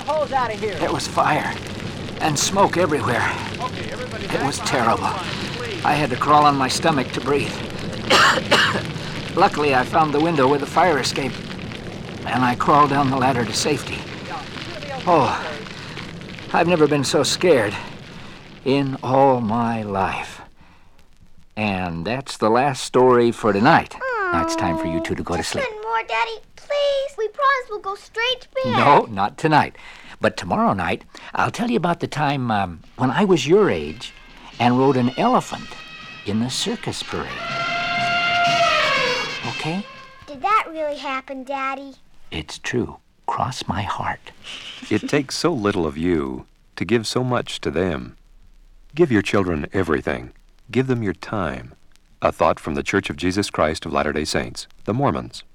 hose out of here. There was fire and smoke everywhere. Okay, everybody. It was terrible. I had to crawl on my stomach to breathe. Luckily, I found the window with the fire escape, and I crawled down the ladder to safety. Oh, I've never been so scared in all my life. And that's the last story for tonight. Now it's time for you two to go to sleep. One more, Daddy, please. We promise we'll go straight to bed. No, not tonight. But tomorrow night, I'll tell you about the time when I was your age and rode an elephant in the circus parade. Okay? Did that really happen, Daddy? It's true. Cross my heart. It takes so little of you to give so much to them. Give your children everything. Give them your time. A thought from the Church of Jesus Christ of Latter-day Saints, the Mormons.